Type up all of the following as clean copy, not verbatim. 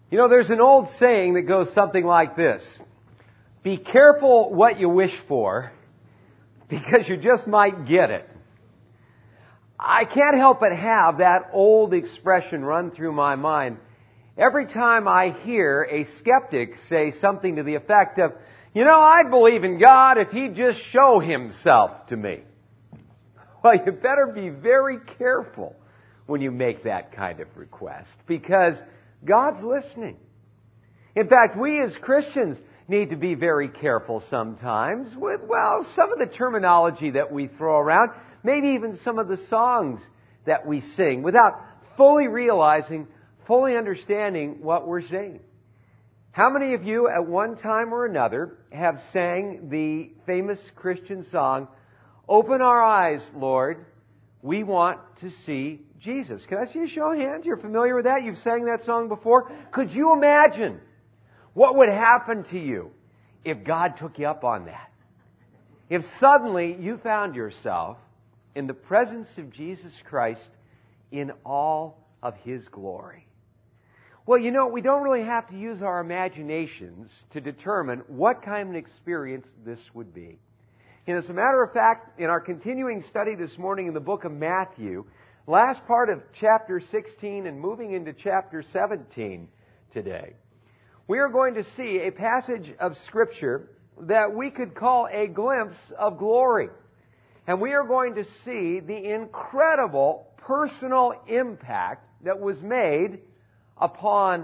You know, there's an old saying that goes something like this. Be careful what you wish for, because you just might get it. I can't help but have that old expression run through my mind every time I hear a skeptic say something to the effect of, you know, I believe in God if He'd just show Himself to me. Well, you better be very careful when you make that kind of request, because God's listening. In fact, we as Christians need to be very careful sometimes with, well, some of the terminology that we throw around, maybe even some of the songs that we sing, without fully realizing, fully understanding what we're saying. How many of you at one time or another have sang the famous Christian song, Open Our Eyes, Lord, we want to see Jesus? Can I see a show of hands? You're familiar with that? You've sang that song before? Could you imagine what would happen to you if God took you up on that? If suddenly you found yourself in the presence of Jesus Christ in all of His glory. Well, you know, we don't really have to use our imaginations to determine what kind of an experience this would be. And as a matter of fact, in our continuing study this morning in the book of Matthew, last part of chapter 16 and moving into chapter 17 today, we are going to see a passage of Scripture that we could call a glimpse of glory. And we are going to see the incredible personal impact that was made upon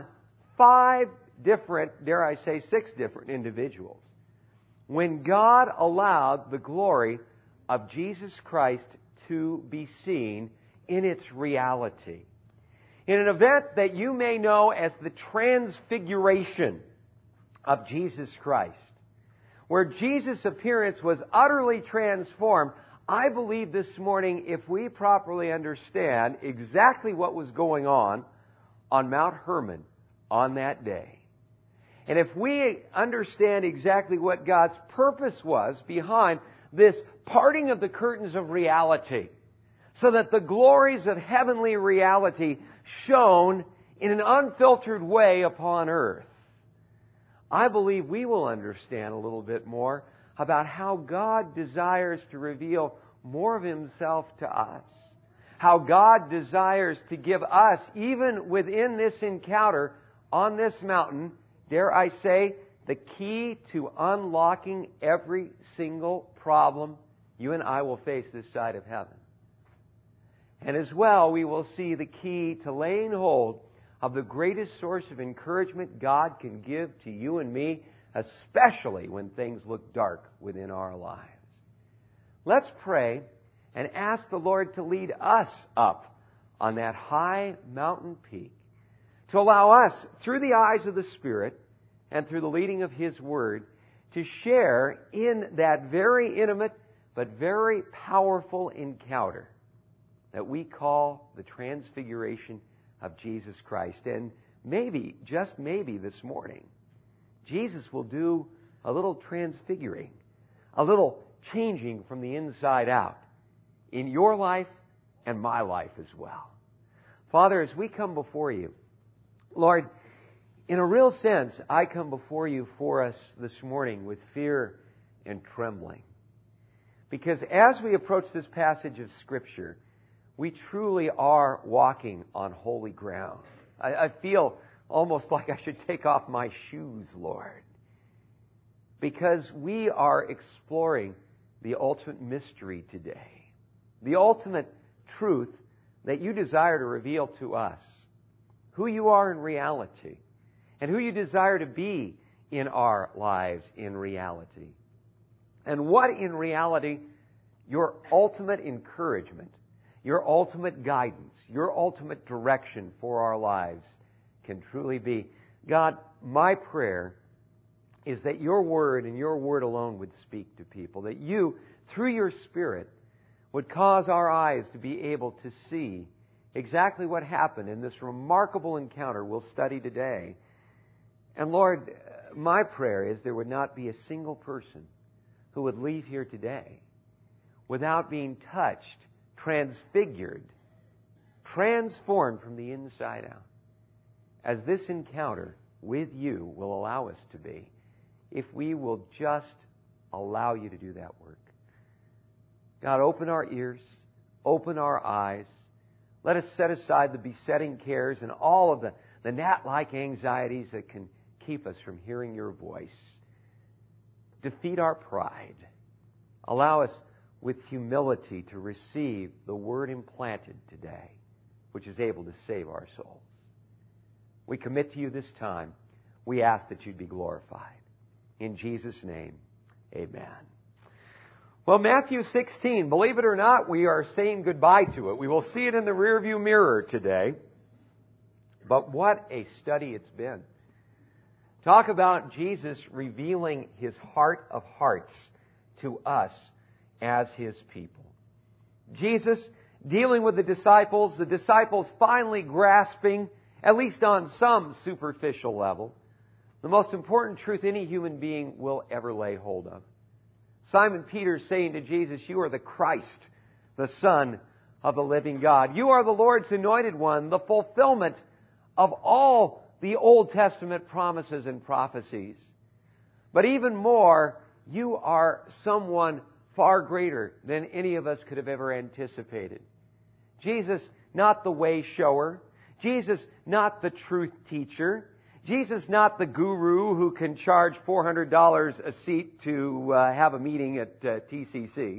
5 different, dare I say 6 different individuals, when God allowed the glory of Jesus Christ to be seen in its reality. In an event that you may know as the Transfiguration of Jesus Christ, where Jesus' appearance was utterly transformed, I believe this morning, if we properly understand exactly what was going on Mount Hermon on that day, and if we understand exactly what God's purpose was behind this parting of the curtains of reality, so that the glories of heavenly reality shone in an unfiltered way upon earth, I believe we will understand a little bit more about how God desires to reveal more of Himself to us. How God desires to give us, even within this encounter on this mountain, dare I say, the key to unlocking every single problem you and I will face this side of heaven. And as well, we will see the key to laying hold of the greatest source of encouragement God can give to you and me, especially when things look dark within our lives. Let's pray and ask the Lord to lead us up on that high mountain peak, to allow us, through the eyes of the Spirit and through the leading of His Word, to share in that very intimate but very powerful encounter that we call the Transfiguration of Jesus Christ. And maybe, just maybe this morning, Jesus will do a little transfiguring, a little changing from the inside out in your life and my life as well. Father, as we come before You, Lord, in a real sense, I come before You for us this morning with fear and trembling. Because as we approach this passage of Scripture, we truly are walking on holy ground. I feel almost like I should take off my shoes, Lord. Because we are exploring the ultimate mystery today. The ultimate truth that You desire to reveal to us. Who You are in reality. And who You desire to be in our lives in reality. And what in reality Your ultimate encouragement, Your ultimate guidance, Your ultimate direction for our lives can truly be. God, my prayer is that Your Word and Your Word alone would speak to people. That You, through Your Spirit, would cause our eyes to be able to see exactly what happened in this remarkable encounter we'll study today. And Lord, my prayer is there would not be a single person who would leave here today without being touched, transfigured, transformed from the inside out, as this encounter with you will allow us to be, if we will just allow you to do that work. God, open our ears, open our eyes. Let us set aside the besetting cares and all of the gnat-like anxieties that can keep us from hearing your voice. Defeat our pride. Allow us with humility to receive the word implanted today, which is able to save our souls. We commit to you this time. We ask that you'd be glorified. In Jesus' name, amen. Well, Matthew 16, believe it or not, we are saying goodbye to it. We will see it in the rearview mirror today. But what a study it's been. Talk about Jesus revealing His heart of hearts to us as His people. Jesus dealing with the disciples finally grasping, at least on some superficial level, the most important truth any human being will ever lay hold of. Simon Peter saying to Jesus, "You are the Christ, the Son of the living God. You are the Lord's anointed one, the fulfillment of all the Old Testament promises and prophecies. But even more, you are someone far greater than any of us could have ever anticipated." Jesus, not the way shower. Jesus, not the truth teacher. Jesus, not the guru who can charge $400 a seat to have a meeting at TCC.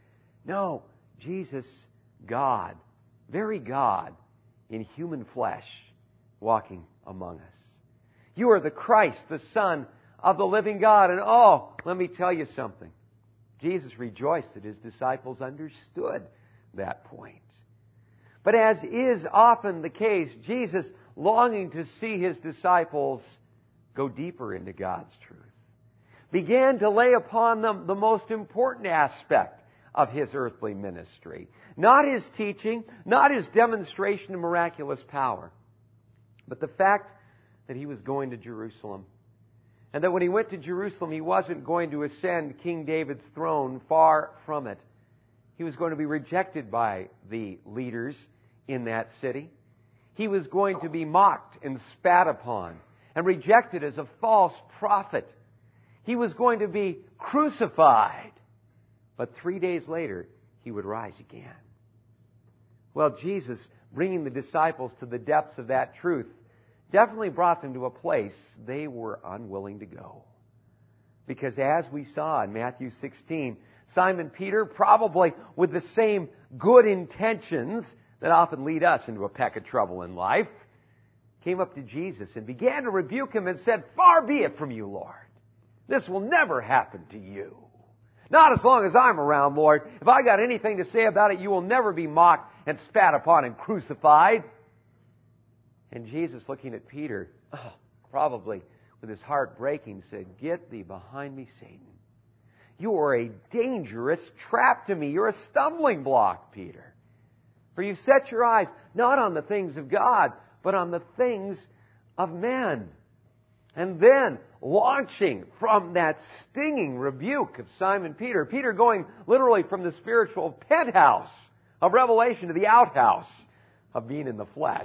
No, Jesus, God, very God in human flesh, walking among us. You are the Christ, the Son of the living God. And let me tell you something. Jesus rejoiced that His disciples understood that point. But as is often the case, Jesus, longing to see His disciples go deeper into God's truth, began to lay upon them the most important aspect of His earthly ministry. Not His teaching, not His demonstration of miraculous power, but the fact that He was going to Jerusalem. And that when He went to Jerusalem, He wasn't going to ascend King David's throne, far from it. He was going to be rejected by the leaders in that city. He was going to be mocked and spat upon and rejected as a false prophet. He was going to be crucified. But 3 days later, He would rise again. Well, Jesus, bringing the disciples to the depths of that truth, definitely brought them to a place they were unwilling to go. Because as we saw in Matthew 16, Simon Peter, probably with the same good intentions that often lead us into a peck of trouble in life, came up to Jesus and began to rebuke Him and said, "Far be it from you, Lord. This will never happen to you. Not as long as I'm around, Lord. If I got anything to say about it, you will never be mocked and spat upon and crucified." And Jesus, looking at Peter, probably with his heart breaking, said, "Get thee behind me, Satan. You are a dangerous trap to me. You're a stumbling block, Peter. For you set your eyes not on the things of God, but on the things of men." And then, launching from that stinging rebuke of Simon Peter, Peter going literally from the spiritual penthouse of revelation to the outhouse of being in the flesh,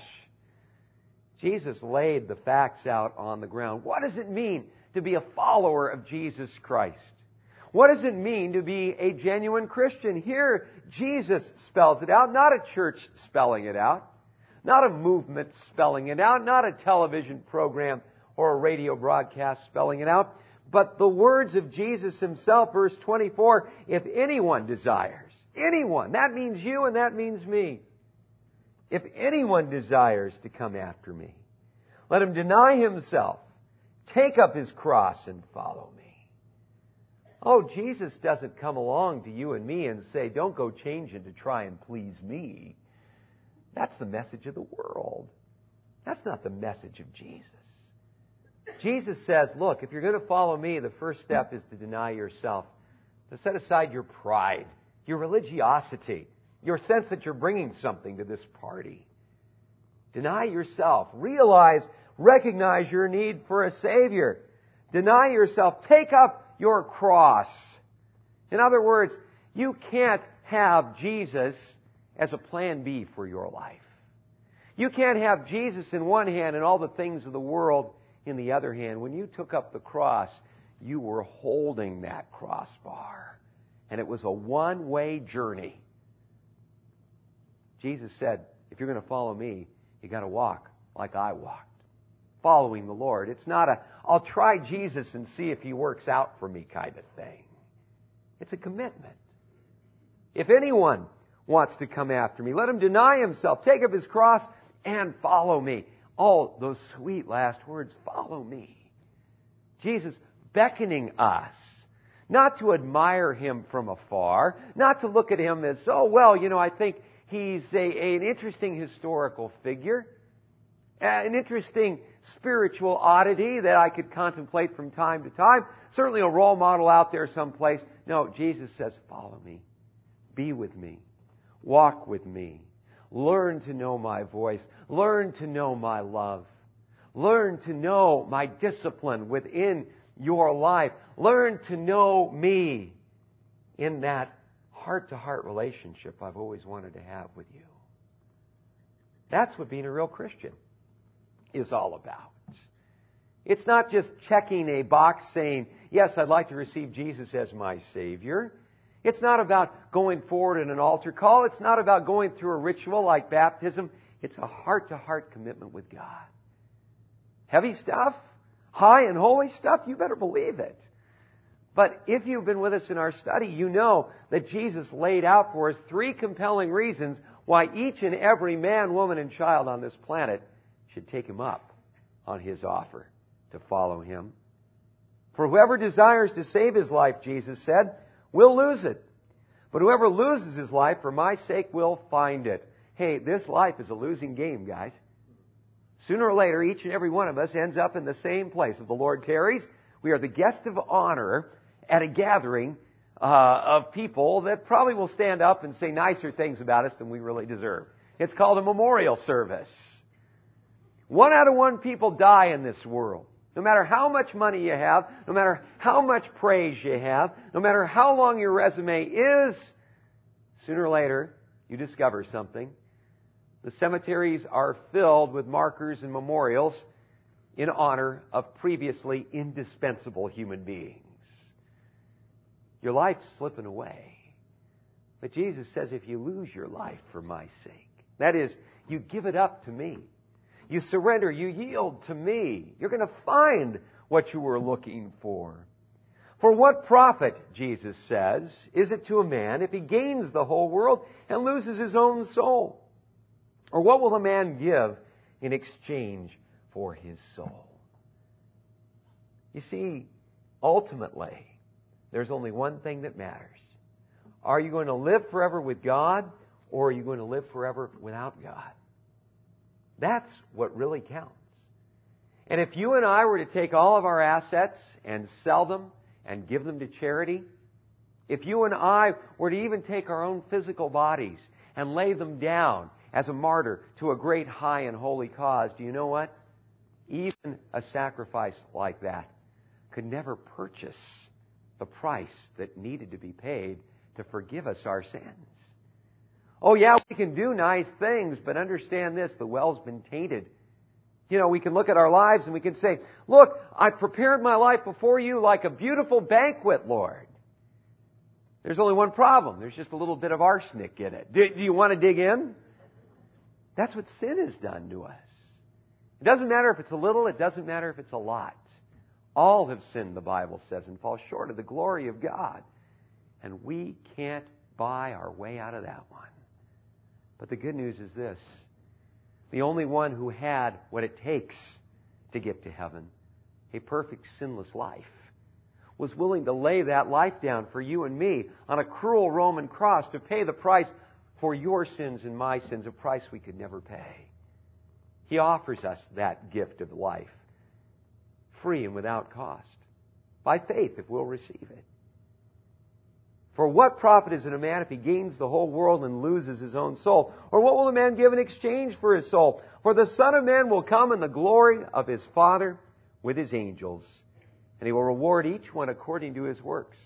Jesus laid the facts out on the ground. What does it mean to be a follower of Jesus Christ? What does it mean to be a genuine Christian? Here, Jesus spells it out, not a church spelling it out, not a movement spelling it out, not a television program or a radio broadcast spelling it out, but the words of Jesus Himself, verse 24, "If anyone desires," anyone, that means you and that means me. "If anyone desires to come after me, let him deny himself, take up his cross and follow me." Oh, Jesus doesn't come along to you and me and say, "Don't go changing to try and please me." That's the message of the world. That's not the message of Jesus. Jesus says, look, if you're going to follow me, the first step is to deny yourself, to set aside your pride, your religiosity, your sense that you're bringing something to this party. Deny yourself. Recognize your need for a Savior. Deny yourself. Take up your cross. In other words, you can't have Jesus as a plan B for your life. You can't have Jesus in one hand and all the things of the world in the other hand. When you took up the cross, you were holding that crossbar. And it was a one-way journey. Jesus said, if you're going to follow me, you got to walk like I walked. Following the Lord. It's not a, I'll try Jesus and see if He works out for me kind of thing. It's a commitment. If anyone wants to come after me, let him deny himself, take up his cross, and follow me. Oh, those sweet last words, follow me. Jesus beckoning us, not to admire Him from afar, not to look at Him as, oh, well, I think He's an interesting historical figure, an interesting spiritual oddity that I could contemplate from time to time. Certainly a role model out there someplace. No, Jesus says, follow me. Be with me. Walk with me. Learn to know my voice. Learn to know my love. Learn to know my discipline within your life. Learn to know me in that heart-to-heart relationship I've always wanted to have with you. That's what being a real Christian is all about. It's not just checking a box saying, yes, I'd like to receive Jesus as my Savior. It's not about going forward in an altar call. It's not about going through a ritual like baptism. It's a heart-to-heart commitment with God. Heavy stuff, high and holy stuff, you better believe it. But if you've been with us in our study, you know that Jesus laid out for us 3 compelling reasons why each and every man, woman, and child on this planet should take Him up on His offer to follow Him. For whoever desires to save his life, Jesus said, will lose it. But whoever loses his life for my sake will find it. Hey, this life is a losing game, guys. Sooner or later, each and every one of us ends up in the same place. If the Lord tarries, we are the guest of honor at a gathering of people that probably will stand up and say nicer things about us than we really deserve. It's called a memorial service. 1 out of 1 people die in this world. No matter how much money you have, no matter how much praise you have, no matter how long your resume is, sooner or later, you discover something. The cemeteries are filled with markers and memorials in honor of previously indispensable human beings. Your life's slipping away. But Jesus says, if you lose your life for my sake, that is, you give it up to me, you surrender, you yield to me, you're going to find what you were looking for. For what profit, Jesus says, is it to a man if he gains the whole world and loses his own soul? Or what will a man give in exchange for his soul? You see, ultimately, there's only one thing that matters. Are you going to live forever with God, or are you going to live forever without God? That's what really counts. And if you and I were to take all of our assets and sell them and give them to charity, if you and I were to even take our own physical bodies and lay them down as a martyr to a great high and holy cause, do you know what? Even a sacrifice like that could never purchase the price that needed to be paid to forgive us our sins. Oh yeah, we can do nice things, but understand this, the well's been tainted. You know, we can look at our lives and we can say, look, I've prepared my life before you like a beautiful banquet, Lord. There's only one problem. There's just a little bit of arsenic in it. Do you want to dig in? That's what sin has done to us. It doesn't matter if it's a little, it doesn't matter if it's a lot. All have sinned, the Bible says, and fall short of the glory of God. And we can't buy our way out of that one. But the good news is this. The only one who had what it takes to get to heaven, a perfect sinless life, was willing to lay that life down for you and me on a cruel Roman cross to pay the price for your sins and my sins, a price we could never pay. He offers us that gift of life, free and without cost, by faith if we'll receive it. For what profit is it a man if he gains the whole world and loses his own soul? Or what will a man give in exchange for his soul? For the Son of Man will come in the glory of his Father with his angels, and he will reward each one according to his works.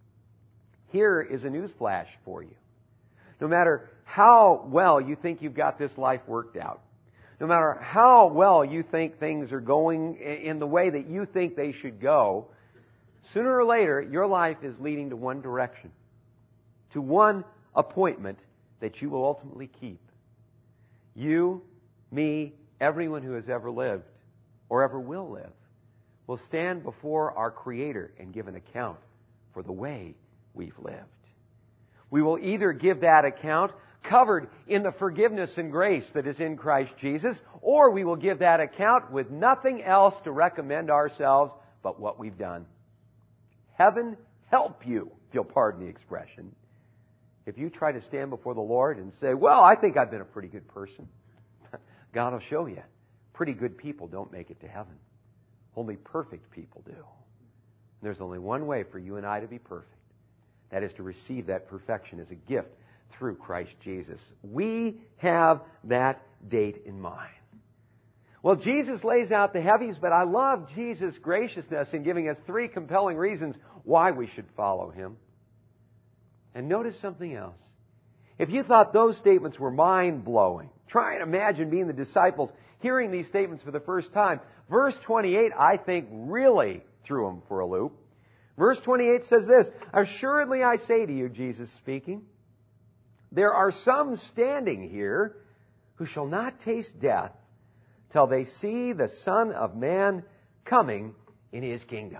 Here is a newsflash for you. No matter how well you think you've got this life worked out, no matter how well you think things are going in the way that you think they should go, sooner or later, your life is leading to one direction, to one appointment that you will ultimately keep. You, me, everyone who has ever lived or ever will live will stand before our Creator and give an account for the way we've lived. We will either give that account covered in the forgiveness and grace that is in Christ Jesus, or we will give that account with nothing else to recommend ourselves but what we've done. Heaven help you, if you'll pardon the expression, if you try to stand before the Lord and say, well, I think I've been a pretty good person. God will show you. Pretty good people don't make it to heaven. Only perfect people do. And there's only one way for you and I to be perfect. That is to receive that perfection as a gift through Christ Jesus. We have that date in mind. Well, Jesus lays out the heavies, but I love Jesus' graciousness in giving us 3 compelling reasons why we should follow Him. And notice something else. If you thought those statements were mind-blowing, try and imagine being the disciples hearing these statements for the first time. Verse 28, I think, really threw them for a loop. Verse 28 says this, assuredly I say to you, Jesus speaking, there are some standing here who shall not taste death till they see the Son of Man coming in His kingdom.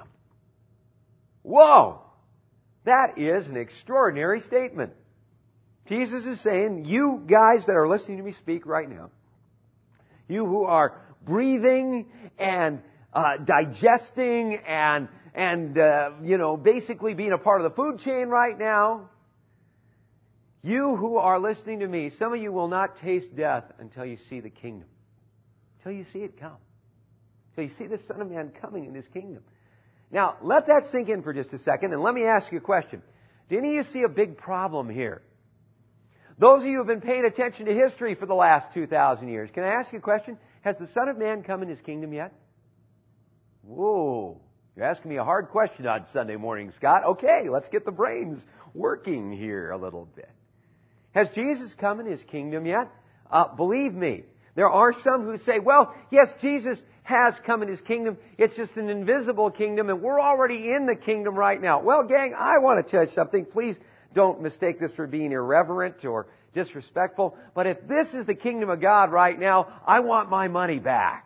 Whoa! That is an extraordinary statement. Jesus is saying, you guys that are listening to me speak right now, you who are breathing and digesting and basically being a part of the food chain right now, you who are listening to me, some of you will not taste death until you see the kingdom. Until you see it come. Until you see the Son of Man coming in His kingdom. Now, let that sink in for just a second, and let me ask you a question. Do any of you see a big problem here? Those of you who have been paying attention to history for the last 2,000 years, can I ask you a question? Has the Son of Man come in His kingdom yet? Whoa. You're asking me a hard question on Sunday morning, Scott. Okay, let's get the brains working here a little bit. Has Jesus come in His kingdom yet? Believe me, there are some who say, well, yes, Jesus has come in His kingdom. It's just an invisible kingdom, and we're already in the kingdom right now. Well, gang, I want to tell you something. Please don't mistake this for being irreverent or disrespectful. But if this is the kingdom of God right now, I want my money back.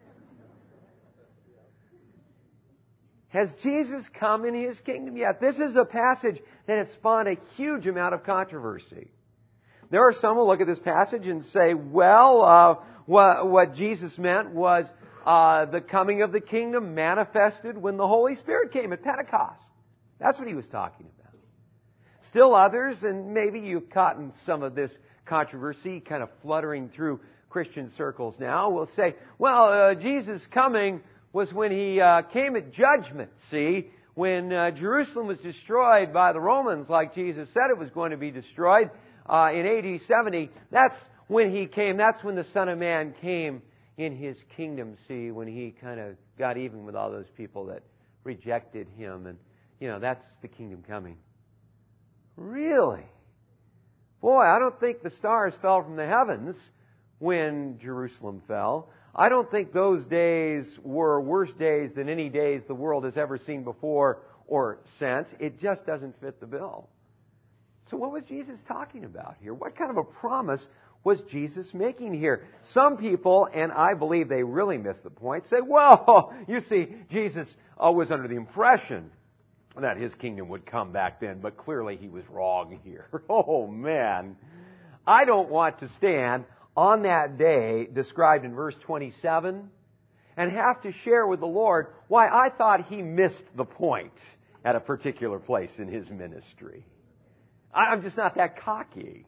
Has Jesus come in His kingdom yet? This is a passage that has spawned a huge amount of controversy. There are some who look at this passage and say, well, what Jesus meant was the coming of the kingdom manifested when the Holy Spirit came at Pentecost. That's what He was talking about. Still others, and maybe you've caught in some of this controversy kind of fluttering through Christian circles now, will say, well, Jesus' coming was when He came at judgment, see? When Jerusalem was destroyed by the Romans, like Jesus said it was going to be destroyed in AD 70, that's when He came. That's when the Son of Man came in His kingdom, see? When He kind of got even with all those people that rejected Him. And, that's the kingdom coming. Really? Boy, I don't think the stars fell from the heavens when Jerusalem fell. I don't think those days were worse days than any days the world has ever seen before or since. It just doesn't fit the bill. So what was Jesus talking about here? What kind of a promise was Jesus making here? Some people, and I believe they really miss the point, say, well, you see, Jesus was under the impression that His kingdom would come back then, but clearly He was wrong here. Oh, man. I don't want to stand on that day described in verse 27 and have to share with the Lord why I thought He missed the point at a particular place in His ministry. I'm just not that cocky.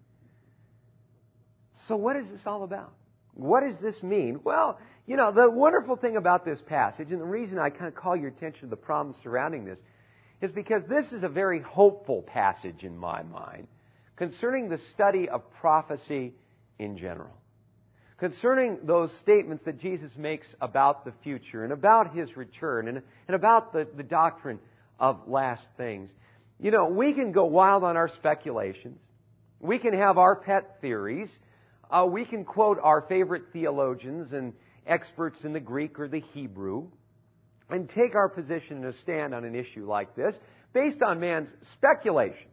So what is this all about? What does this mean? Well, the wonderful thing about this passage, and the reason I kind of call your attention to the problems surrounding this, is because this is a very hopeful passage in my mind concerning the study of prophecy in general. Concerning those statements that Jesus makes about the future and about His return and about the doctrine of last things. We can go wild on our speculations. We can have our pet theories. we can quote our favorite theologians and experts in the Greek or the Hebrew and take our position and stand on an issue like this based on man's speculation.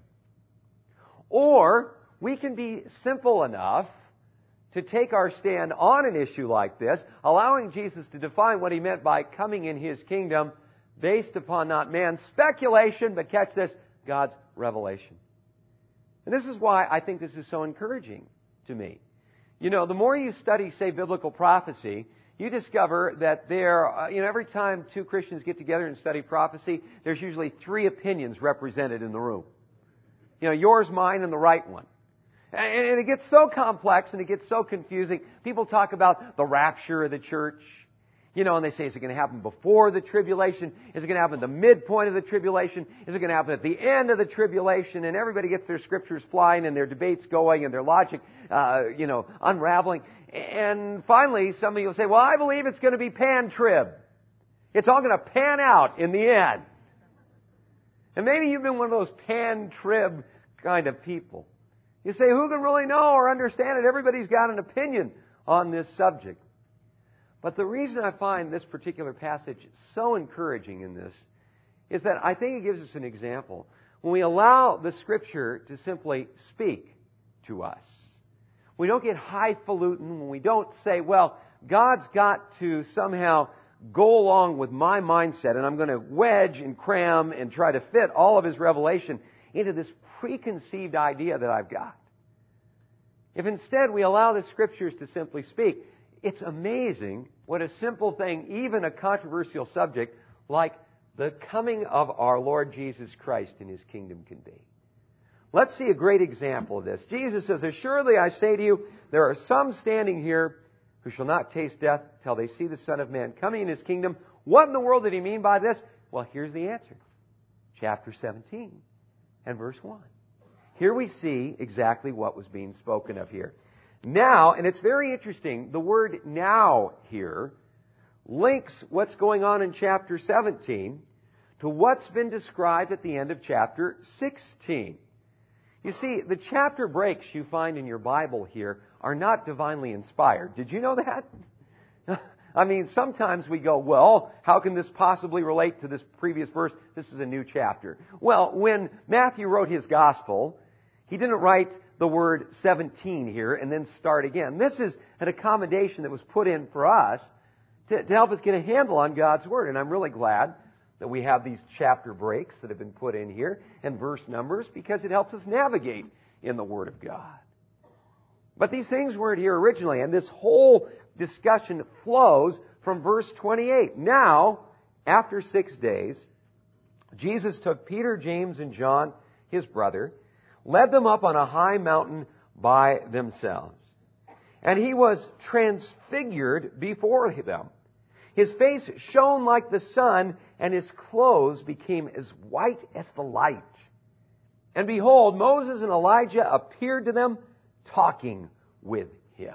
Or we can be simple enough to take our stand on an issue like this, allowing Jesus to define what he meant by coming in his kingdom based upon not man's speculation, but catch this, God's revelation. And this is why I think this is so encouraging to me. You know, the more you study, say, biblical prophecy, you discover that every time two Christians get together and study prophecy, there's usually three opinions represented in the room. You know, yours, mine, and the right one. And it gets so complex and it gets so confusing. People talk about the rapture of the church. You know, and they say, is it going to happen before the tribulation? Is it going to happen at the midpoint of the tribulation? Is it going to happen at the end of the tribulation? And everybody gets their scriptures flying and their debates going and their logic, unraveling. And finally, some of you will say, well, I believe it's going to be pan-trib. It's all going to pan out in the end. And maybe you've been one of those pan-trib kind of people. You say, who can really know or understand it? Everybody's got an opinion on this subject. But the reason I find this particular passage so encouraging in this is that I think it gives us an example. When we allow the Scripture to simply speak to us, we don't get highfalutin, when we don't say, well, God's got to somehow go along with my mindset and I'm going to wedge and cram and try to fit all of His revelation into this preconceived idea that I've got. If instead we allow the Scriptures to simply speak, it's amazing what a simple thing, even a controversial subject like the coming of our Lord Jesus Christ in His kingdom can be. Let's see a great example of this. Jesus says, assuredly I say to you, there are some standing here who shall not taste death till they see the Son of Man coming in His kingdom. What in the world did He mean by this? Well, here's the answer. Chapter 17 and verse 1. Here we see exactly what was being spoken of here. Now, and it's very interesting, the word now here links what's going on in chapter 17 to what's been described at the end of chapter 16. You see, the chapter breaks you find in your Bible here are not divinely inspired. Did you know that? I mean, sometimes we go, well, how can this possibly relate to this previous verse? This is a new chapter. Well, when Matthew wrote his gospel, he didn't write the word 17 here and then start again. This is an accommodation that was put in for us to help us get a handle on God's Word. And I'm really glad that we have these chapter breaks that have been put in here and verse numbers because it helps us navigate in the Word of God. But these things weren't here originally, and this whole discussion flows from verse 28. Now, after 6 days, Jesus took Peter, James, and John, his brother, led them up on a high mountain by themselves. And He was transfigured before them. His face shone like the sun, and His clothes became as white as the light. And behold, Moses and Elijah appeared to them, talking with Him.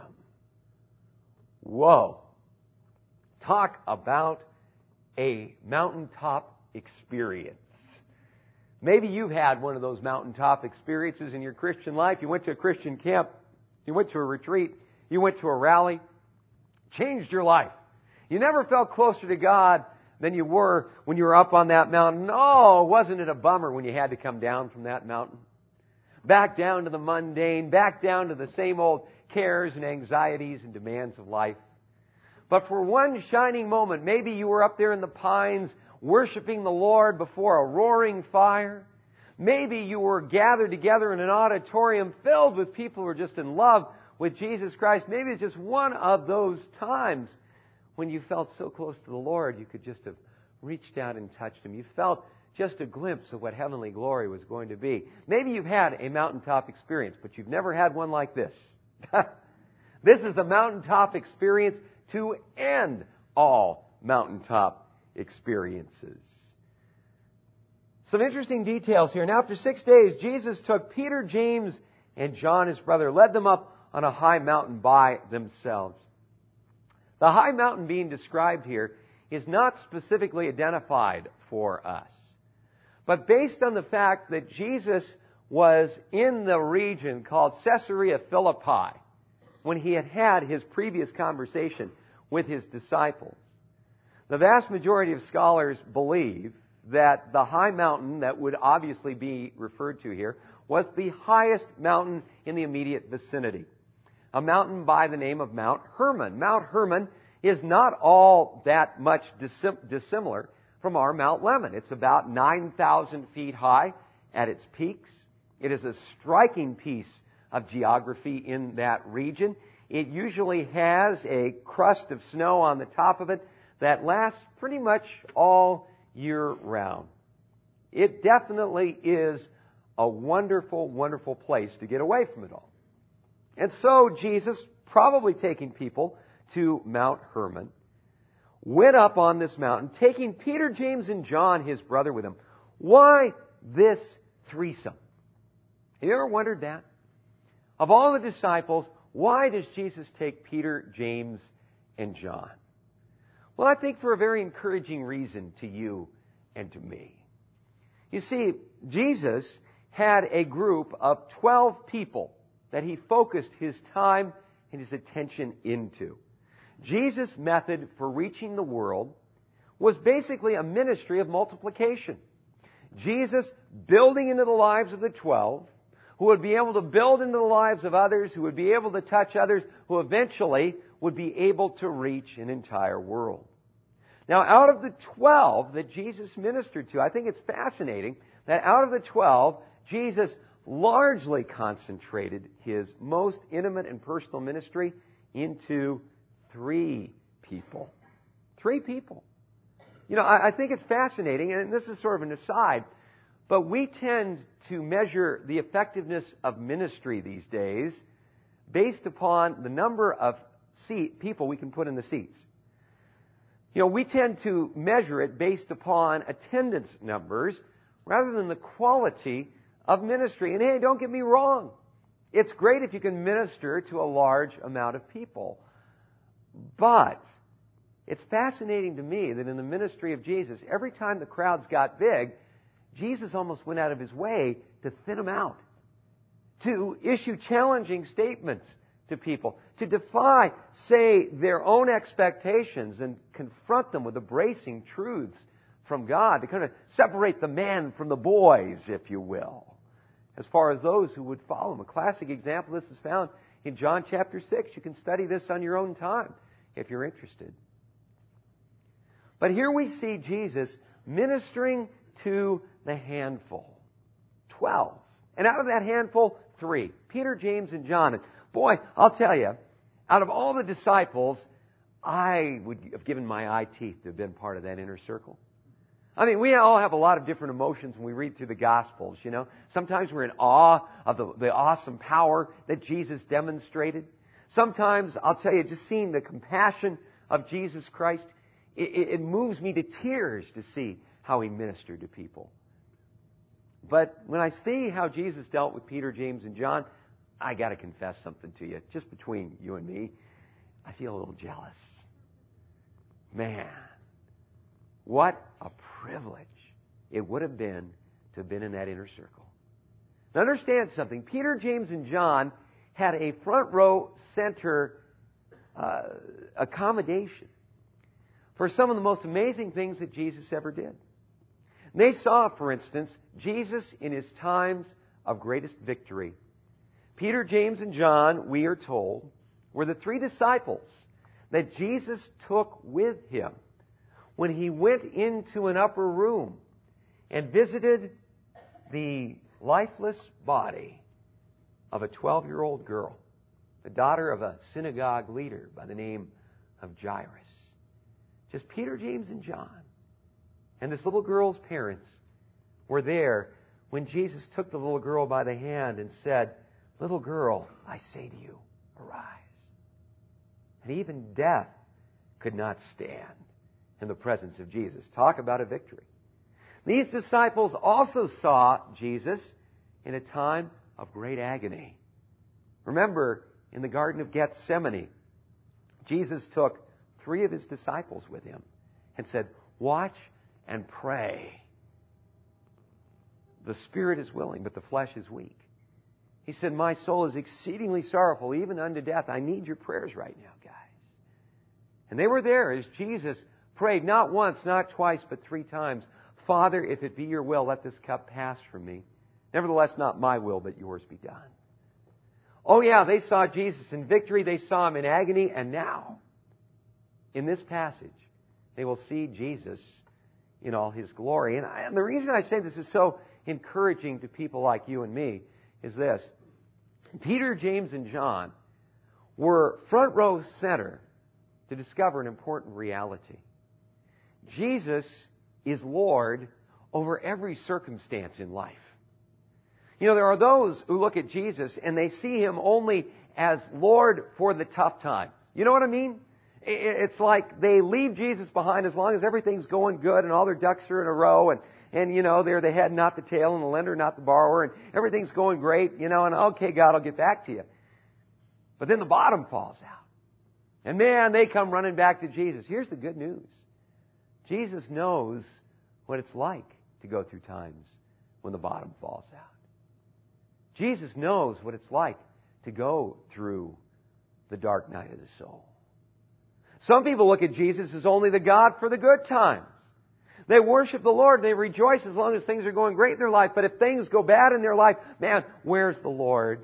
Whoa. Talk about a mountaintop experience. Maybe you've had one of those mountaintop experiences in your Christian life. You went to a Christian camp. You went to a retreat. You went to a rally. Changed your life. You never felt closer to God than you were when you were up on that mountain. Oh, wasn't it a bummer when you had to come down from that mountain? Back down to the mundane, back down to the same old cares and anxieties and demands of life. But for one shining moment, maybe you were up there in the pines worshiping the Lord before a roaring fire. Maybe you were gathered together in an auditorium filled with people who are just in love with Jesus Christ. Maybe it's just one of those times when you felt so close to the Lord you could just have reached out and touched Him. You felt just a glimpse of what heavenly glory was going to be. Maybe you've had a mountaintop experience, but you've never had one like this. This is the mountaintop experience to end all mountaintop experiences. Some interesting details here. And after 6 days, Jesus took Peter, James, and John, his brother, led them up on a high mountain by themselves. The high mountain being described here is not specifically identified for us. But based on the fact that Jesus was in the region called Caesarea Philippi when he had had his previous conversation with his disciples. The vast majority of scholars believe that the high mountain that would obviously be referred to here was the highest mountain in the immediate vicinity. A mountain by the name of Mount Hermon. Mount Hermon is not all that much dissimilar from our Mount Lemmon. It's about 9,000 feet high at its peaks. It is a striking piece of geography in that region. It usually has a crust of snow on the top of it that lasts pretty much all year round. It definitely is a wonderful, wonderful place to get away from it all. And so Jesus, probably taking people to Mount Hermon, went up on this mountain, taking Peter, James, and John, his brother, with him. Why this threesome? Have you ever wondered that? Of all the disciples, why does Jesus take Peter, James, and John? Well, I think for a very encouraging reason to you and to me. You see, Jesus had a group of 12 people that he focused his time and his attention into. Jesus' method for reaching the world was basically a ministry of multiplication. Jesus building into the lives of the 12, who would be able to build into the lives of others, who would be able to touch others, who eventually would be able to reach an entire world. Now, out of the 12 that Jesus ministered to, I think it's fascinating that out of the 12, Jesus largely concentrated his most intimate and personal ministry into 3 people. 3 people. You know, I think it's fascinating, and this is sort of an aside, but we tend to measure the effectiveness of ministry these days based upon the number of people we can put in the seats. You know, we tend to measure it based upon attendance numbers rather than the quality of ministry. And hey, don't get me wrong. It's great if you can minister to a large amount of people. But it's fascinating to me that in the ministry of Jesus, every time the crowds got big, Jesus almost went out of his way to thin them out, to issue challenging statements to people, to defy, say, their own expectations and confront them with the bracing truths from God, to kind of separate the men from the boys, if you will, as far as those who would follow him. A classic example of this is found in John chapter 6. You can study this on your own time if you're interested. But here we see Jesus ministering to the handful, 12. And out of that handful, 3, Peter, James, and John. And boy, I'll tell you, out of all the disciples, I would have given my eye teeth to have been part of that inner circle. I mean, we all have a lot of different emotions when we read through the Gospels, you know. Sometimes we're in awe of the awesome power that Jesus demonstrated. Sometimes, I'll tell you, just seeing the compassion of Jesus Christ, it moves me to tears to see how he ministered to people. But when I see how Jesus dealt with Peter, James, and John, I got to confess something to you. Just between you and me, I feel a little jealous. Man, what a privilege it would have been to have been in that inner circle. Now understand something. Peter, James, and John had a front row center accommodation for some of the most amazing things that Jesus ever did. They saw, for instance, Jesus in his times of greatest victory. Peter, James, and John, we are told, were the 3 disciples that Jesus took with him when he went into an upper room and visited the lifeless body of a 12-year-old girl, the daughter of a synagogue leader by the name of Jairus. Just Peter, James, and John. And this little girl's parents were there when Jesus took the little girl by the hand and said, "Little girl, I say to you, arise." And even death could not stand in the presence of Jesus. Talk about a victory. These disciples also saw Jesus in a time of great agony. Remember, in the Garden of Gethsemane, Jesus took 3 of his disciples with him and said, "Watch and pray. The spirit is willing, but the flesh is weak." He said, my soul is exceedingly sorrowful, even unto death. I need your prayers right now, guys. And they were there as Jesus prayed not once, not twice, but 3 times. Father, if it be your will, let this cup pass from me. Nevertheless, not my will, but yours be done. Oh yeah, they saw Jesus in victory. They saw Him in agony. And now, in this passage, they will see Jesus in all His glory. And the reason I say this is so encouraging to people like you and me is this. Peter, James, and John were front row center to discover an important reality. Jesus is Lord over every circumstance in life. You know, there are those who look at Jesus and they see Him only as Lord for the tough times. You know what I mean? It's like they leave Jesus behind as long as everything's going good and all their ducks are in a row and you know, they're the head, not the tail, and the lender, not the borrower, and everything's going great, you know, and okay, God, I'll get back to you. But then the bottom falls out. And man, they come running back to Jesus. Here's the good news. Jesus knows what it's like to go through times when the bottom falls out. Jesus knows what it's like to go through the dark night of the soul. Some people look at Jesus as only the God for the good times. They worship the Lord. They rejoice as long as things are going great in their life. But if things go bad in their life, man, where's the Lord?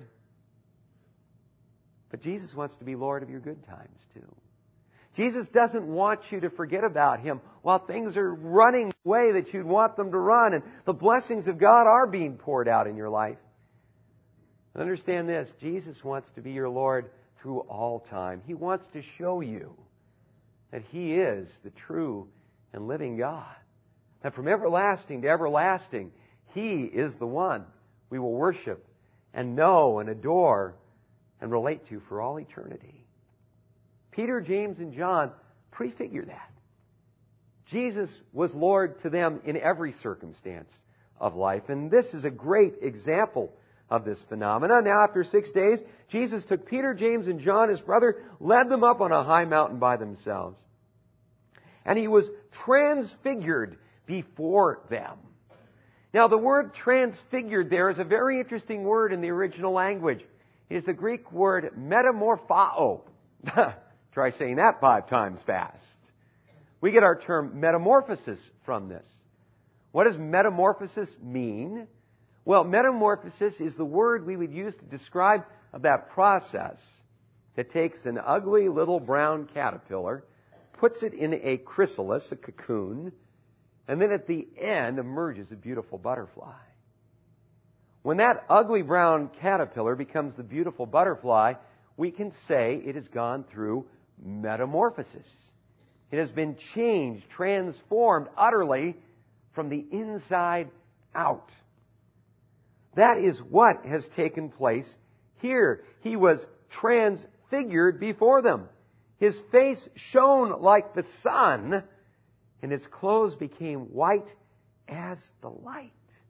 But Jesus wants to be Lord of your good times too. Jesus doesn't want you to forget about Him while things are running the way that you'd want them to run and the blessings of God are being poured out in your life. Understand this, Jesus wants to be your Lord through all time. He wants to show you that He is the true and living God. That from everlasting to everlasting, He is the one we will worship and know and adore and relate to for all eternity. Peter, James, and John prefigure that. Jesus was Lord to them in every circumstance of life. And this is a great example of this phenomenon. Now, after 6 days, Jesus took Peter, James, and John, His brother, led them up on a high mountain by themselves. And He was transfigured before them. Now, the word transfigured there is a very interesting word in the original language. It is the Greek word metamorphao. Try saying that 5 times fast. We get our term metamorphosis from this. What does metamorphosis mean? Well, metamorphosis is the word we would use to describe that process that takes an ugly little brown caterpillar, puts it in a chrysalis, a cocoon, and then at the end emerges a beautiful butterfly. When that ugly brown caterpillar becomes the beautiful butterfly, we can say it has gone through metamorphosis. It has been changed, transformed utterly from the inside out. That is what has taken place here. He was transfigured before them. His face shone like the sun, and His clothes became white as the light.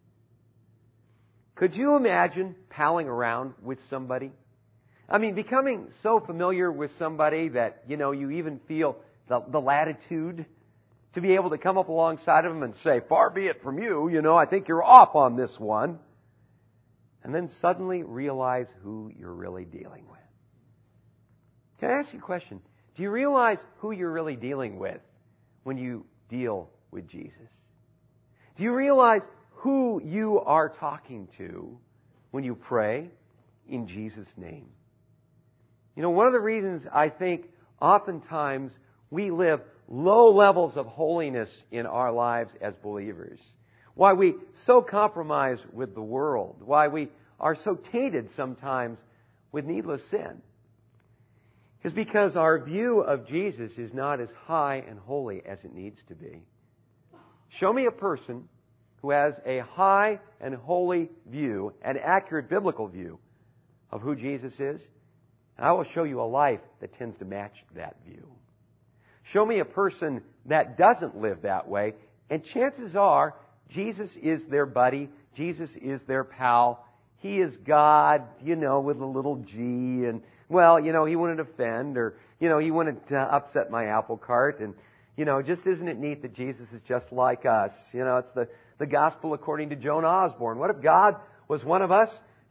Could you imagine palling around with somebody? I mean, becoming so familiar with somebody that, you know, you even feel the latitude to be able to come up alongside of them and say, far be it from you, you know, I think you're off on this one. And then suddenly realize who you're really dealing with. Can I ask you a question? Do you realize who you're really dealing with when you deal with Jesus? Do you realize who you are talking to when you pray in Jesus' name? You know, one of the reasons I think oftentimes we live low levels of holiness in our lives as believers, why we so compromise with the world, why we are so tainted sometimes with needless sin, is because our view of Jesus is not as high and holy as it needs to be. Show me a person who has a high and holy view, an accurate biblical view of who Jesus is, and I will show you a life that tends to match that view. Show me a person that doesn't live that way, and chances are Jesus is their buddy, Jesus is their pal, He is God, you know, with a little G, and, well, you know, He wouldn't offend, or, you know, He wouldn't upset my apple cart, and, you know, just isn't it neat that Jesus is just like us? You know, it's the gospel according to Joan Osborne. What if God was one of us?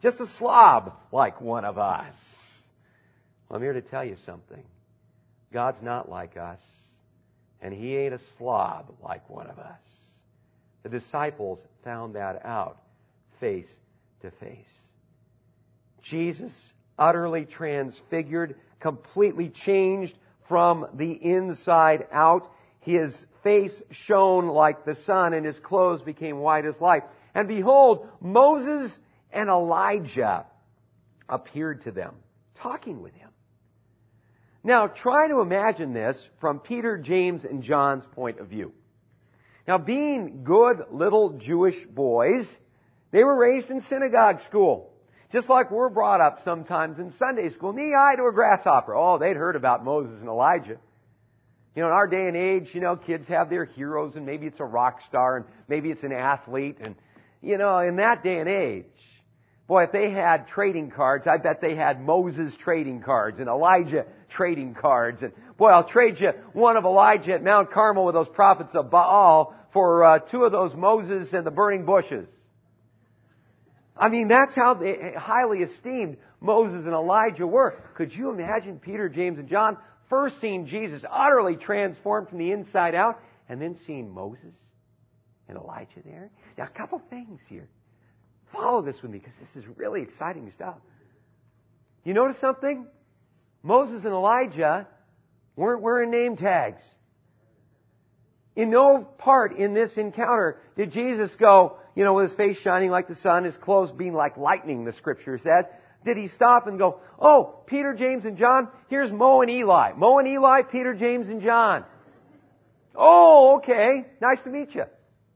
Just a slob like one of us. Well, I'm here to tell you something. God's not like us, and He ain't a slob like one of us. The disciples found that out face to face. Jesus, utterly transfigured, completely changed from the inside out. His face shone like the sun, and His clothes became white as light. And behold, Moses and Elijah appeared to them, talking with Him. Now, try to imagine this from Peter, James, and John's point of view. Now, being good little Jewish boys, they were raised in synagogue school. Just like we're brought up sometimes in Sunday school, knee high to a grasshopper. Oh, they'd heard about Moses and Elijah. You know, in our day and age, kids have their heroes, and maybe it's a rock star, and maybe it's an athlete. And, in that day and age, boy, if they had trading cards, I bet they had Moses trading cards and Elijah trading cards. And, boy, I'll trade you one of Elijah at Mount Carmel with those prophets of Baal for two of those Moses and the burning bushes. I mean, that's how highly esteemed Moses and Elijah were. Could you imagine Peter, James, and John first seeing Jesus utterly transformed from the inside out, and then seeing Moses and Elijah there? Now, a couple things here. Follow this with me, because this is really exciting stuff. You notice something? Moses and Elijah weren't wearing name tags. In no part in this encounter did Jesus go, with His face shining like the sun, His clothes being like lightning, the Scripture says. Did He stop and go, oh, Peter, James, and John, here's Mo and Eli. Mo and Eli, Peter, James, and John. Oh, okay. Nice to meet you.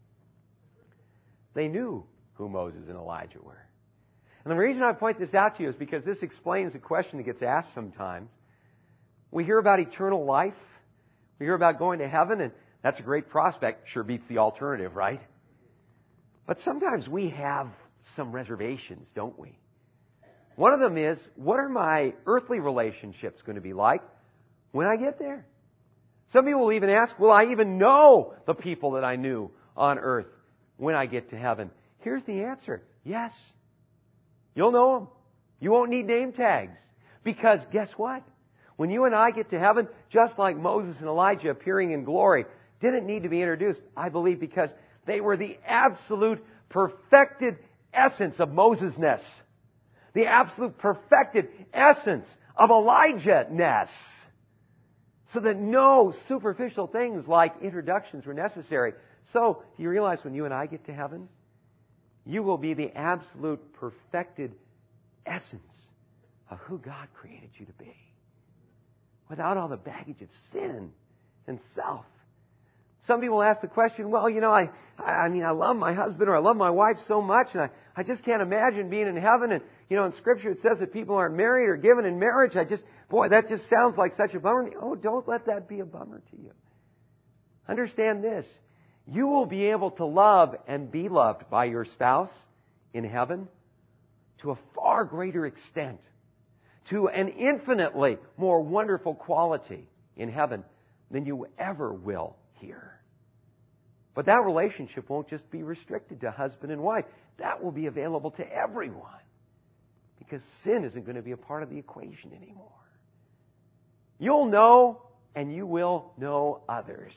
They knew who Moses and Elijah were. And the reason I point this out to you is because this explains a question that gets asked sometimes. We hear about eternal life. We hear about going to heaven, and that's a great prospect. Sure beats the alternative, right? But sometimes we have some reservations, don't we? One of them is, what are my earthly relationships going to be like when I get there? Some people will even ask, will I even know the people that I knew on earth when I get to heaven? Here's the answer. Yes. You'll know them. You won't need name tags. Because guess what? When you and I get to heaven, just like Moses and Elijah appearing in glory, didn't need to be introduced, I believe, because they were the absolute perfected essence of Moses-ness. The absolute perfected essence of Elijah-ness. So that no superficial things like introductions were necessary. So, do you realize when you and I get to heaven, you will be the absolute perfected essence of who God created you to be. Without all the baggage of sin and self. Some people ask the question, well, I love my husband or I love my wife so much, and I just can't imagine being in heaven. And, in Scripture it says that people aren't married or given in marriage. That just sounds like such a bummer. Oh, don't let that be a bummer to you. Understand this. You will be able to love and be loved by your spouse in heaven to a far greater extent, to an infinitely more wonderful quality in heaven than you ever will here. But that relationship won't just be restricted to husband and wife. That will be available to everyone. Because sin isn't going to be a part of the equation anymore. You'll know, and you will know others.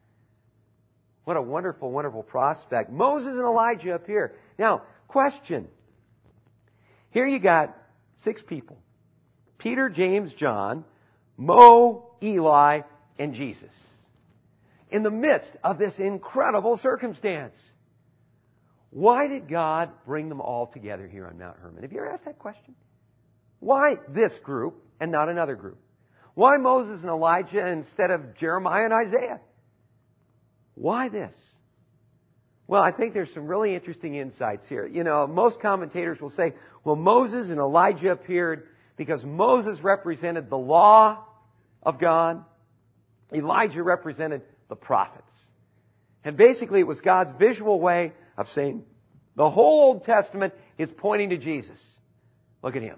What a wonderful, wonderful prospect. Moses and Elijah appear. Now, question. Here you got 6 people. Peter, James, John, Mo, Eli, and Jesus. In the midst of this incredible circumstance. Why did God bring them all together here on Mount Hermon? Have you ever asked that question? Why this group and not another group? Why Moses and Elijah instead of Jeremiah and Isaiah? Why this? Well, I think there's some really interesting insights here. Most commentators will say, well, Moses and Elijah appeared because Moses represented the law of God. Elijah represented the prophets. And basically it was God's visual way of saying the whole Old Testament is pointing to Jesus. Look at Him.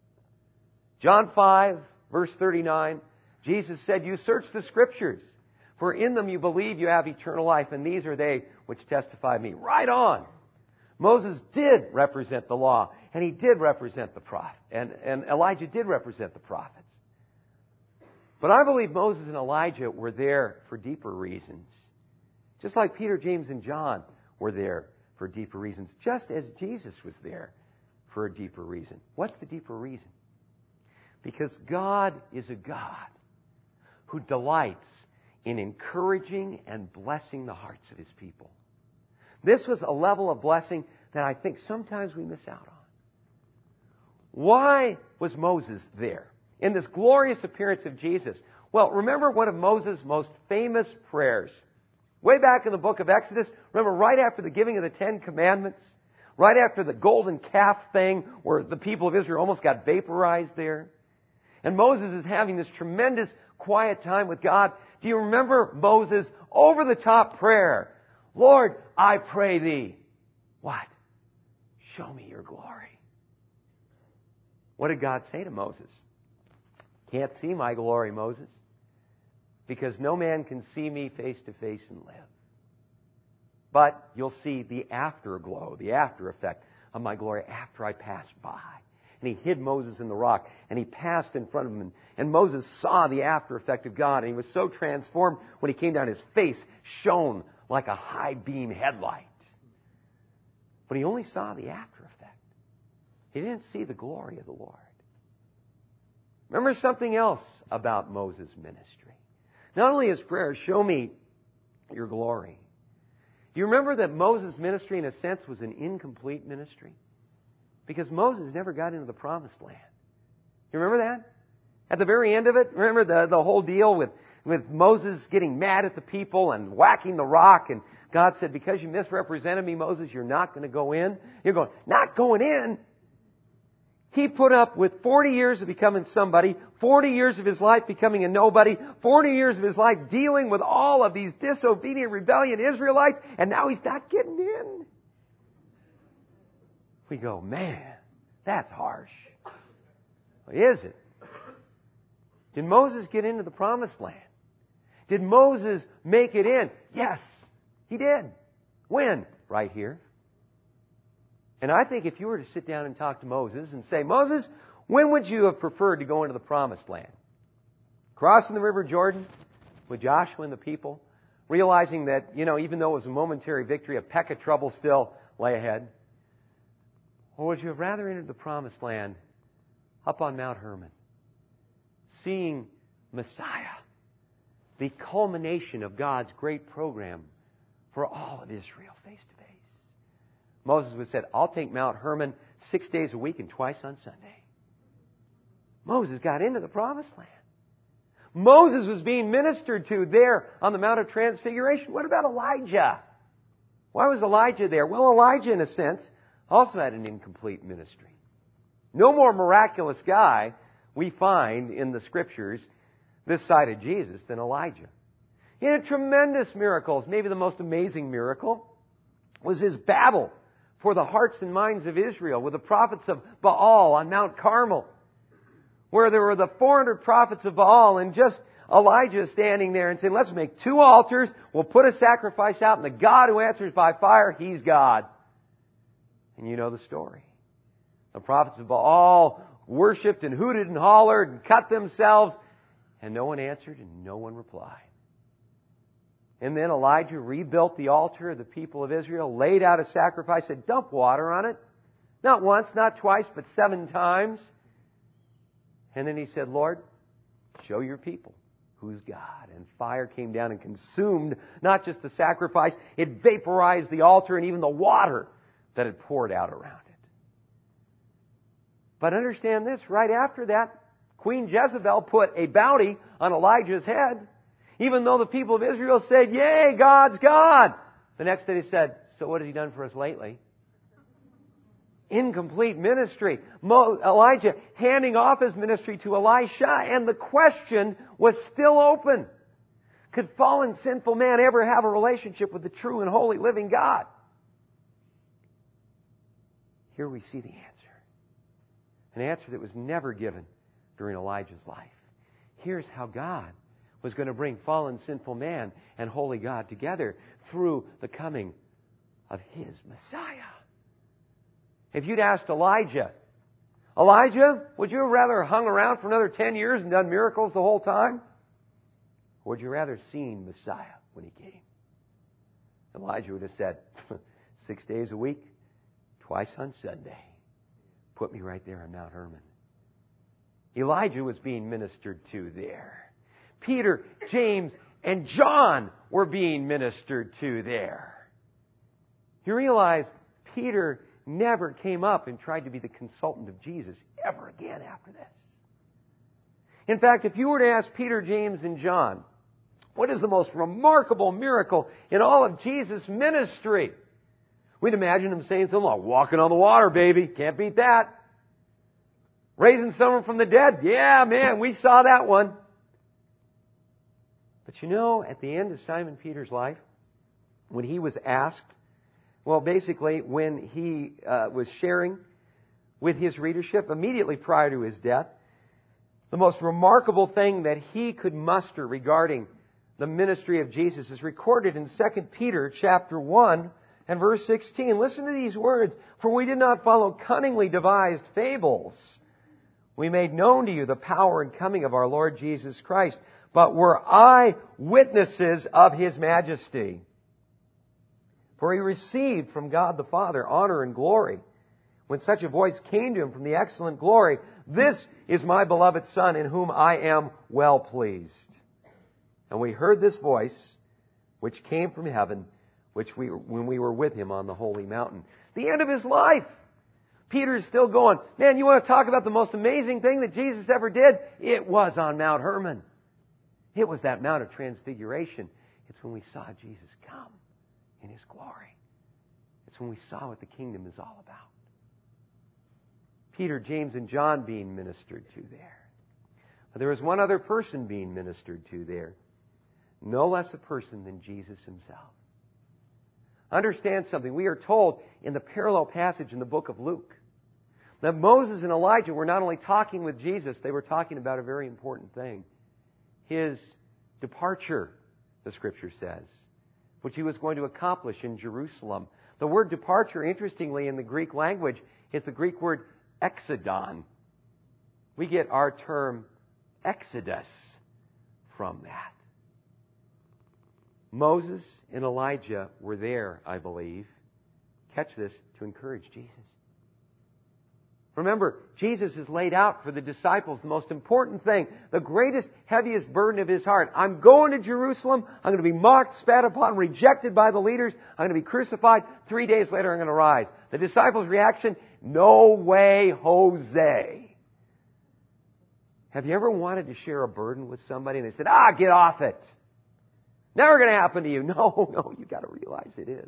John 5, verse 39, Jesus said, you search the Scriptures, for in them you believe you have eternal life, and these are they which testify of me. Right on. Moses did represent the law, and he did represent the prophet, and Elijah did represent the prophets. But I believe Moses and Elijah were there for deeper reasons. Just like Peter, James, and John were there for deeper reasons, just as Jesus was there for a deeper reason. What's the deeper reason? Because God is a God who delights in encouraging and blessing the hearts of His people. This was a level of blessing that I think sometimes we miss out on. Why was Moses there in this glorious appearance of Jesus? Well, remember one of Moses' most famous prayers. Way back in the book of Exodus, remember right after the giving of the Ten Commandments, right after the golden calf thing where the people of Israel almost got vaporized there. And Moses is having this tremendous quiet time with God. Do you remember Moses' over-the-top prayer? Lord, I pray Thee. What? Show me your glory. What did God say to Moses? Can't see my glory, Moses, because no man can see me face to face and live. But you'll see the afterglow, the after effect of my glory after I pass by. And he hid Moses in the rock, and he passed in front of him. And Moses saw the after effect of God, and he was so transformed when he came down, his face shone like a high beam headlight. But he only saw the after effect. He didn't see the glory of the Lord. Remember something else about Moses' ministry. Not only his prayer, show me your glory. Do you remember that Moses' ministry, in a sense, was an incomplete ministry? Because Moses never got into the promised land. You remember that? At the very end of it, remember the whole deal with Moses getting mad at the people and whacking the rock, and God said, because you misrepresented me, Moses, you're not going to go in. You're going, not going in? He put up with 40 years of becoming somebody, 40 years of his life becoming a nobody, 40 years of his life dealing with all of these disobedient, rebellion Israelites, and now he's not getting in. We go, man, that's harsh. Is it? Did Moses get into the promised land? Did Moses make it in? Yes, he did. When? Right here. And I think if you were to sit down and talk to Moses and say, Moses, when would you have preferred to go into the promised land? Crossing the River Jordan with Joshua and the people, realizing that, even though it was a momentary victory, a peck of trouble still lay ahead? Or would you have rather entered the promised land up on Mount Hermon, seeing Messiah, the culmination of God's great program for all of Israel face to face? Moses would have said, I'll take Mount Hermon 6 days a week and twice on Sunday. Moses got into the promised land. Moses was being ministered to there on the Mount of Transfiguration. What about Elijah? Why was Elijah there? Well, Elijah, in a sense, also had an incomplete ministry. No more miraculous guy we find in the Scriptures this side of Jesus than Elijah. He had tremendous miracles. Maybe the most amazing miracle was his battle for the hearts and minds of Israel with the prophets of Baal on Mount Carmel, where there were the 400 prophets of Baal and just Elijah standing there and saying, let's make 2 altars, we'll put a sacrifice out, and the God who answers by fire, He's God. And you know the story. The prophets of Baal worshipped and hooted and hollered and cut themselves, and no one answered and no one replied. And then Elijah rebuilt the altar of the people of Israel, laid out a sacrifice, and dumped water on it. Not once, not twice, but 7 times. And then he said, Lord, show your people who's God. And fire came down and consumed not just the sacrifice, it vaporized the altar and even the water that had poured out around it. But understand this, right after that, Queen Jezebel put a bounty on Elijah's head. Even though the people of Israel said, yay, God's God. The next day they said, so what has He done for us lately? Incomplete ministry. Elijah handing off his ministry to Elisha, and the question was still open. Could fallen sinful man ever have a relationship with the true and holy living God? Here we see the answer. An answer that was never given during Elijah's life. Here's how God was going to bring fallen sinful man and holy God together through the coming of His Messiah. If you'd asked Elijah, would you have rather hung around for another 10 years and done miracles the whole time? Or would you rather seen Messiah when He came? Elijah would have said, 6 days a week, twice on Sunday. Put me right there on Mount Hermon. Elijah was being ministered to there. Peter, James, and John were being ministered to there. You realize Peter never came up and tried to be the consultant of Jesus ever again after this. In fact, if you were to ask Peter, James, and John, what is the most remarkable miracle in all of Jesus' ministry? We'd imagine them saying something like, walking on the water, baby. Can't beat that. Raising someone from the dead. Yeah, man, we saw that one. But you know, at the end of Simon Peter's life, when he was asked, well, basically, when he was sharing with his readership immediately prior to his death, the most remarkable thing that he could muster regarding the ministry of Jesus is recorded in 2 Peter chapter 1 and verse 16. Listen to these words. For we did not follow cunningly devised fables. We made known to you the power and coming of our Lord Jesus Christ, but were eyewitnesses of His majesty. For He received from God the Father honor and glory when such a voice came to Him from the excellent glory, this is my beloved Son in whom I am well pleased. And we heard this voice which came from heaven, when we were with Him on the holy mountain. The end of His life. Peter is still going, man, you want to talk about the most amazing thing that Jesus ever did? It was on Mount Hermon. It was that Mount of Transfiguration. It's when we saw Jesus come in His glory. It's when we saw what the kingdom is all about. Peter, James, and John being ministered to there. But there was one other person being ministered to there. No less a person than Jesus Himself. Understand something. We are told in the parallel passage in the book of Luke that Moses and Elijah were not only talking with Jesus, they were talking about a very important thing. His departure, the Scripture says, which He was going to accomplish in Jerusalem. The word departure, interestingly, in the Greek language, is the Greek word exodon. We get our term exodus from that. Moses and Elijah were there, I believe, catch this, to encourage Jesus. Remember, Jesus has laid out for the disciples the most important thing, the greatest, heaviest burden of His heart. I'm going to Jerusalem. I'm going to be mocked, spat upon, rejected by the leaders. I'm going to be crucified. 3 days later, I'm going to rise. The disciples' reaction, no way, Jose. Have you ever wanted to share a burden with somebody and they said, get off it. Never going to happen to you. No, you've got to realize it is.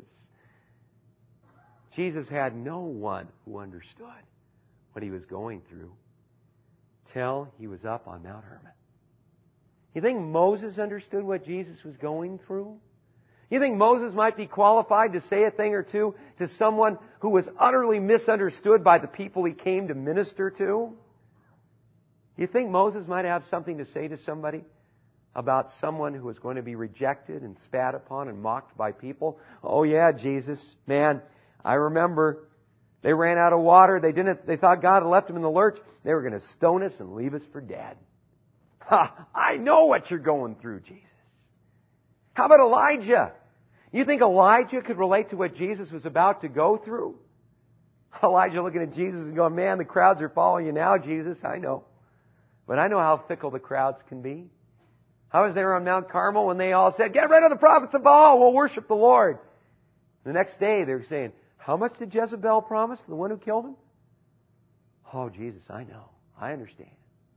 Jesus had no one who understood what He was going through till He was up on Mount Hermon. You think Moses understood what Jesus was going through? You think Moses might be qualified to say a thing or two to someone who was utterly misunderstood by the people he came to minister to? You think Moses might have something to say to somebody about someone who was going to be rejected and spat upon and mocked by people? Oh yeah, Jesus, man, I remember they ran out of water. They thought God had left them in the lurch. They were going to stone us and leave us for dead. I know what you're going through, Jesus. How about Elijah? You think Elijah could relate to what Jesus was about to go through? Elijah looking at Jesus and going, man, the crowds are following you now, Jesus. I know. But I know how fickle the crowds can be. I was there on Mount Carmel when they all said, get rid of the prophets of Baal, we'll worship the Lord. The next day they're saying, how much did Jezebel promise, the one who killed him? Oh, Jesus, I know. I understand.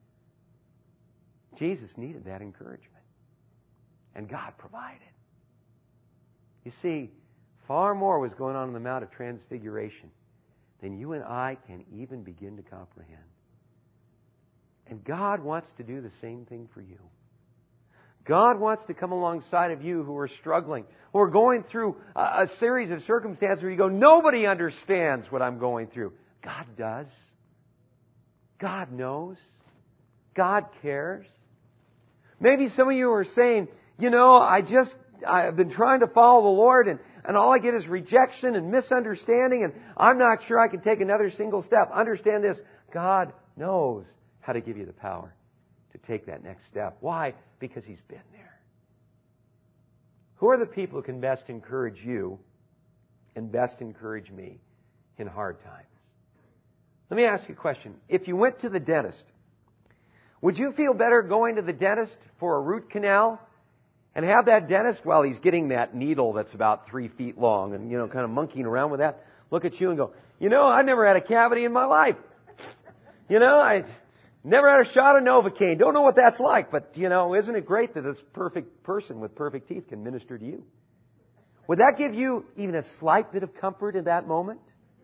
Jesus needed that encouragement. And God provided. You see, far more was going on in the Mount of Transfiguration than you and I can even begin to comprehend. And God wants to do the same thing for you. God wants to come alongside of you who are struggling, who are going through a series of circumstances where you go, nobody understands what I'm going through. God does. God knows. God cares. Maybe some of you are saying, I've been trying to follow the Lord and and all I get is rejection and misunderstanding, and I'm not sure I can take another single step. Understand this. God knows how to give you the power to take that next step. Why? Because He's been there. Who are the people who can best encourage you and best encourage me in hard times? Let me ask you a question. If you went to the dentist, would you feel better going to the dentist for a root canal and have that dentist, while he's getting that needle that's about 3 feet long and, kind of monkeying around with that, look at you and go, I've never had a cavity in my life. I never had a shot of Novocaine. Don't know what that's like, but, isn't it great that this perfect person with perfect teeth can minister to you? Would that give you even a slight bit of comfort in that moment?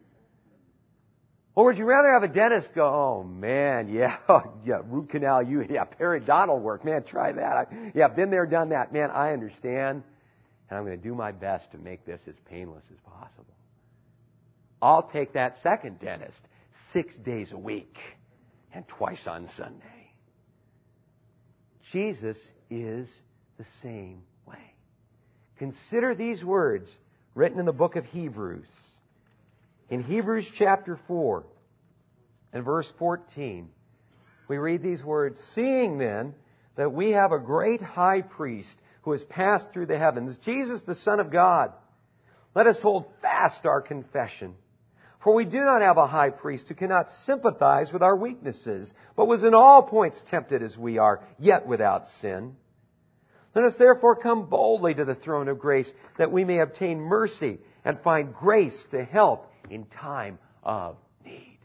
Or would you rather have a dentist go, oh man, yeah, root canal, periodontal work, man, try that. I've been there, done that. Man, I understand, and I'm going to do my best to make this as painless as possible. I'll take that second dentist 6 days a week and twice on Sunday. Jesus is the same way. Consider these words written in the book of Hebrews. In Hebrews chapter 4 and verse 14, we read these words, seeing then that we have a great high priest who has passed through the heavens, Jesus the Son of God, let us hold fast our confession. For we do not have a high priest who cannot sympathize with our weaknesses, but was in all points tempted as we are, yet without sin. Let us therefore come boldly to the throne of grace, that we may obtain mercy and find grace to help in time of need.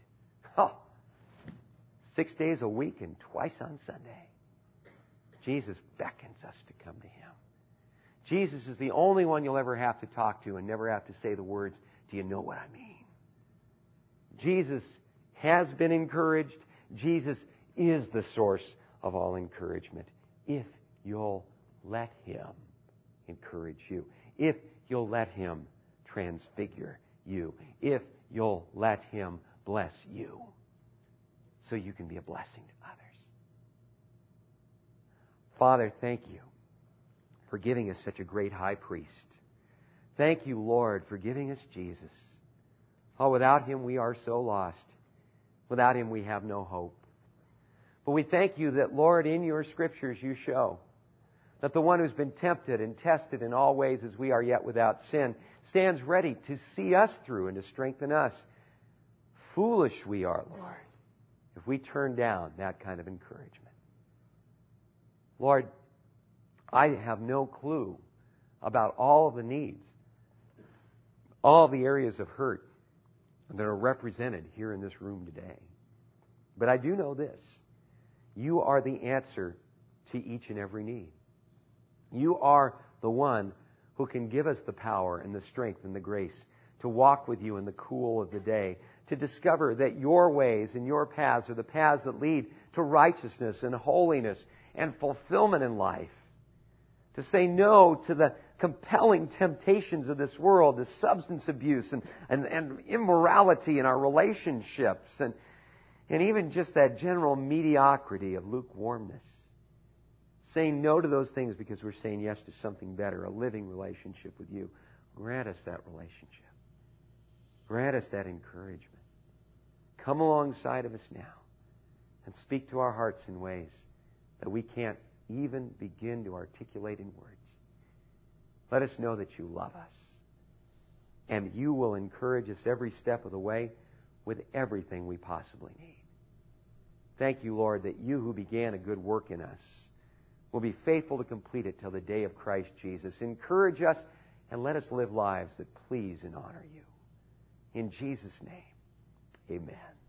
6 days a week and twice on Sunday. Jesus beckons us to come to Him. Jesus is the only one you'll ever have to talk to and never have to say the words, do you know what I mean? Jesus has been encouraged. Jesus is the source of all encouragement. If you'll let Him encourage you. If you'll let Him transfigure you. If you'll let Him bless you so you can be a blessing to others. Father, thank You for giving us such a great high priest. Thank You, Lord, for giving us Jesus. Oh, without Him we are so lost. Without Him we have no hope. But we thank You that, Lord, in Your Scriptures You show that the one who's been tempted and tested in all ways as we are yet without sin stands ready to see us through and to strengthen us. Foolish we are, Lord, if we turn down that kind of encouragement. Lord, I have no clue about all of the needs, all of the areas of hurt that are represented here in this room today. But I do know this. You are the answer to each and every need. You are the one who can give us the power and the strength and the grace to walk with You in the cool of the day, to discover that Your ways and Your paths are the paths that lead to righteousness and holiness and fulfillment in life. To say no to the compelling temptations of this world, to substance abuse and immorality in our relationships and even just that general mediocrity of lukewarmness. Saying no to those things because we're saying yes to something better, a living relationship with You. Grant us that relationship. Grant us that encouragement. Come alongside of us now and speak to our hearts in ways that we can't even begin to articulate in words. Let us know that You love us. And You will encourage us every step of the way with everything we possibly need. Thank You, Lord, that You who began a good work in us will be faithful to complete it till the day of Christ Jesus. Encourage us and let us live lives that please and honor You. In Jesus' name, amen.